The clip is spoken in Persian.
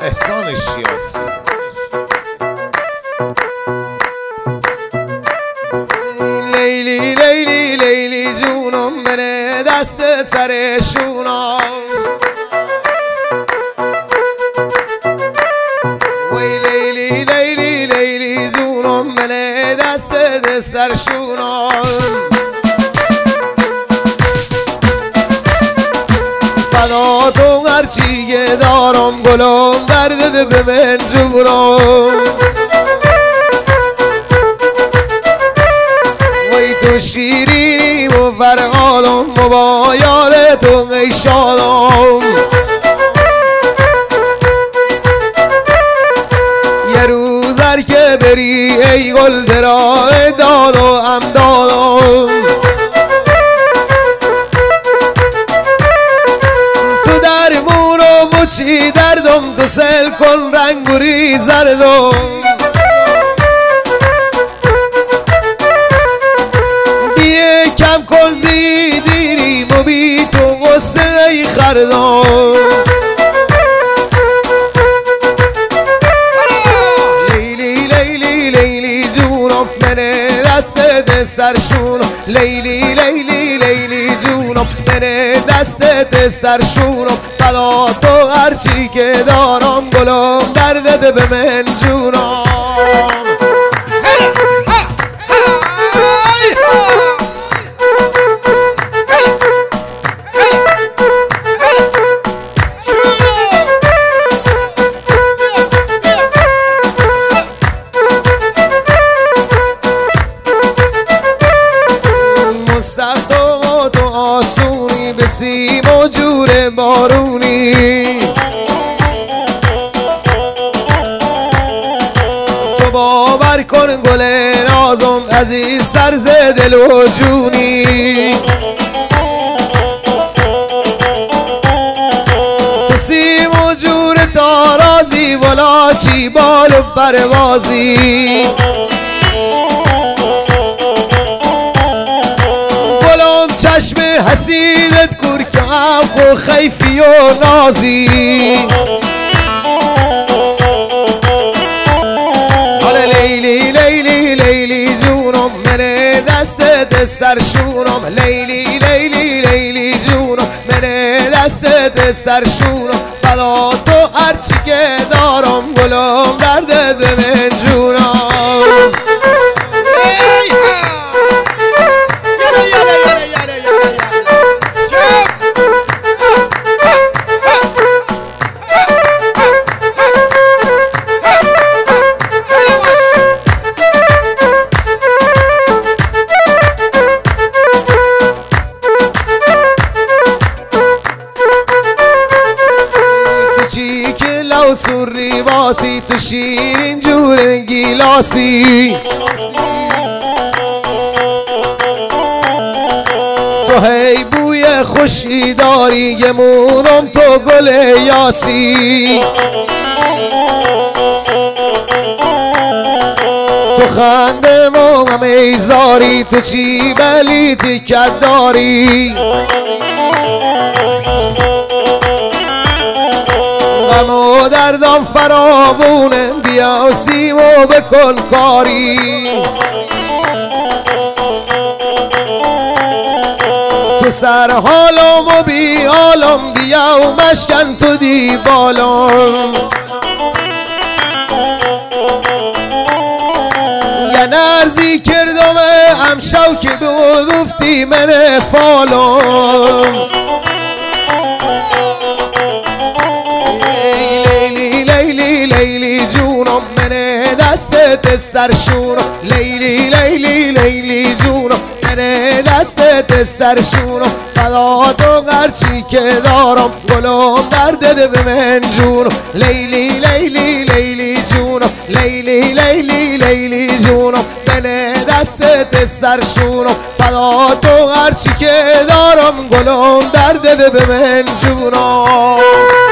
احسان شیاسی. لیلی لیلی لیلی جونم بره دست سرشونم، وی لیلی لیلی لیلی جونم بره دست سرشونم. فدا تو هرچی که دارم گلم درد به من جونم، وی تو شیرینی و فرقالم و با یاد تو ای شادم. یه روز هر که بری ای گل درای داد و هم دادم، تو درمونم و چی دردم تو سل کن رنگ و ریزردم. دیگه کم کن زیدیریم و بی تو غصه ای خردم. لیلی لیلی لیلی جونم منه دست سرشونم، لیلی لیلی لیلی جونم منه دست سرشونم. فدا تو هرچی که دارم گلم درد به من جونم. سخت و تو آسونی به سیم و جور بارونی، تو باور کن گل نازم عزیز تر ز دل و جونی. تو سیم و جور تارازی ولا چی بال و پروازی، چشم حسیدت کور که و خیفی و نازی. حالا لیلی لیلی لیلی جونم منه دست سرشونم، لیلی لیلی لیلی جونم منه دست سرشونم. فدا تو هرچی که دارم گلم درد به من جونم. چی که لو سوری باسی تو شیرین جور گیلاسی، تو هی بوی خوشی داری گمونم تو گل یاسی. تو خنده موم ایزاری تو چی بلیتی کد داری، غم و دردم فراوونه بیا و سیم و بکن کاری. تو سر حالم و بی حالم بیا و مشکن تو دی بالم. یه نرزی کردم امشو که گفتی من فالم. لیلی لیلی لیلی جونم منه دست سرشونم، لیلی لیلی لیلی جونم منه دست سرشونم. فدا تو هرچی که دارم گلم درد به من جونم، لیلی لیلی لیلی جونم، لیلی لیلی لیلی جونم منه دست سرشونم. فدا تو هرچی که دارم گلم درد به من جونم.